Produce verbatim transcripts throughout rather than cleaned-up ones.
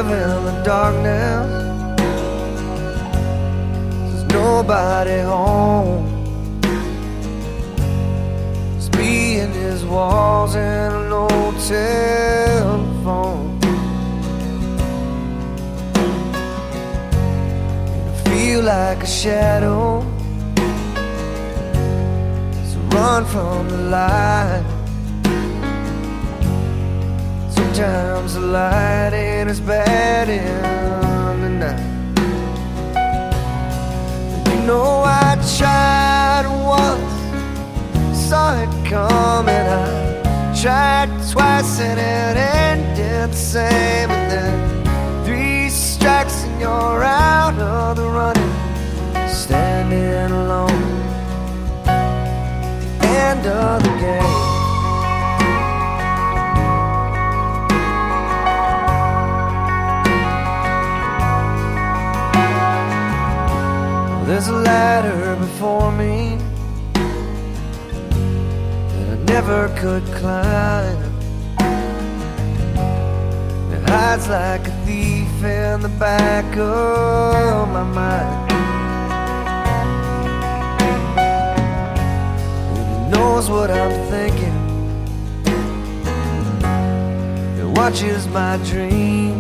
live in the darkness. There's nobody home. It's me and his walls and an old telephone. And I feel like a shadow, so run from the light. Sometimes the light ain't as bad in the night. And you know I tried once, saw it coming. I tried twice and it ended the same. And then three strikes and you're out of the running, standing alone at the end of the game. There's a ladder before me that I never could climb. It hides like a thief in the back of my mind. And it knows what I'm thinking. It watches my dreams.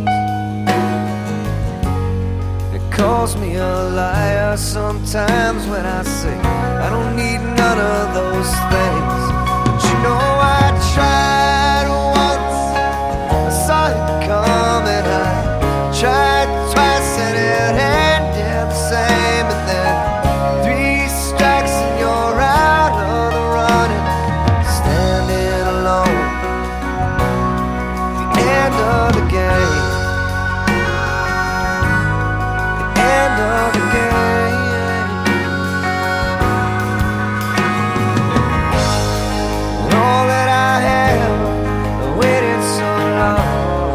Calls me a liar sometimes when I say I don't need none of those things. But you know I tried once, I saw it coming. I tried twice and it ended the same. And then three strikes and you're out of the running, standing alone at the end of the game. End of the game. And all that I have, I waited so long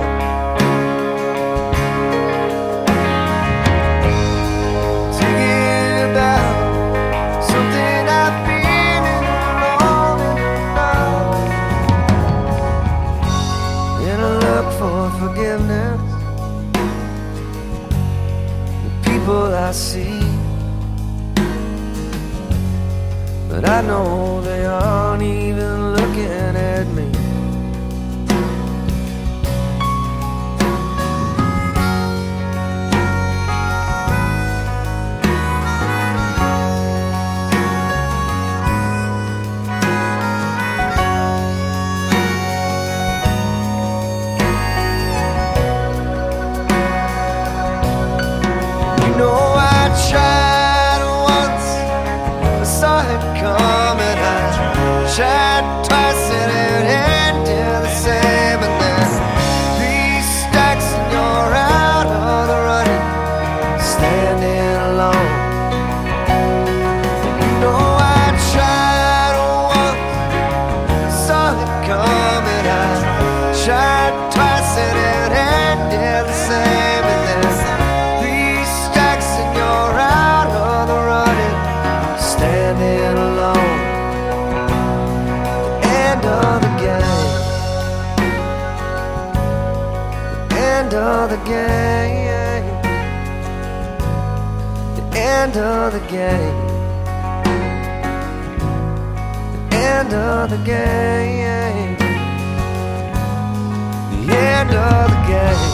to give out something I've been in long enough. And I look for forgiveness, people I see, but I know they aren't even looking at me. You know I tried once, I saw it coming. I tried twice and it ended the same. And then three strikes and you're out of the running, standing alone. You know I tried once, I saw it coming. I tried twice and it ended the same. And then standing alone, the end of the game, the end of the game, the end of the game, the end of the game, the end of the game.